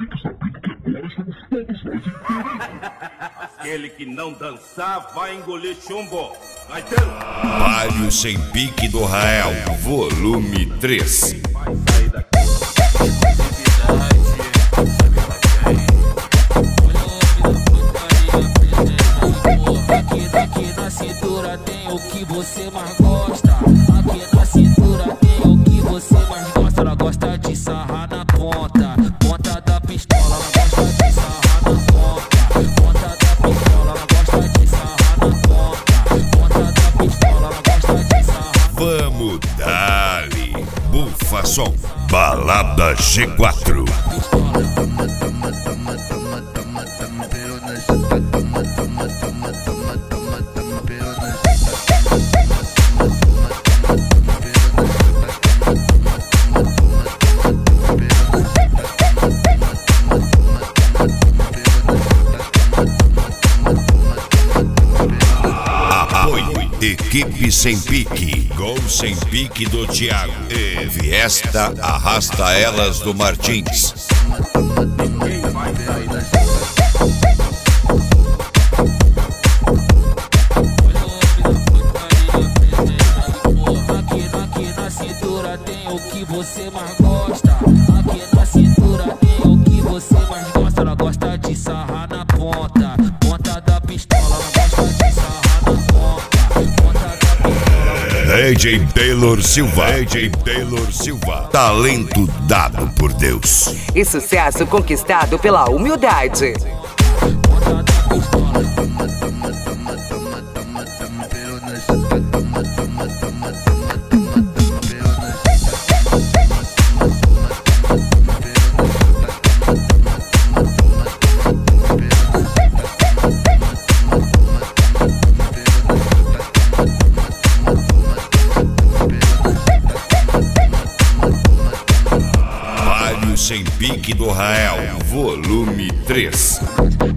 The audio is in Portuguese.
Aquele que não dançar vai engolir chumbo. Vai ter. Baile Sem Pique do Rael, volume 3. Vai sair daqui. Aqui na cintura tem o que você mais gosta. Aqui na cintura tem o que você mais gosta. Ela gosta de sarrar na ponta, ponta da pistola. Ela gosta de sarrar na ponta, ponta da pistola. Ela gosta de sarrar na ponta, ponta da pistola. Ela gosta de sarrar. Vamos dali, bufa som, balada G4. Equipe Sem Pique, Gol Sem Pique do Thiago e Fiesta Arrasta Elas do Martins. Ninguém vai sair daqui. Aqui na cintura tem o que você mais gosta. Aqui na cintura tem o que você mais gosta. Ela gosta de sarrar na ponta, ponta da pistola. Ela gosta de sarrar na ponta, ponta da pistola. AJ Taylor Silva, AJ Taylor Silva, talento dado por Deus e sucesso conquistado pela humildade. Ponta da pistola. Baile Sem Pique do Rael, volume 3.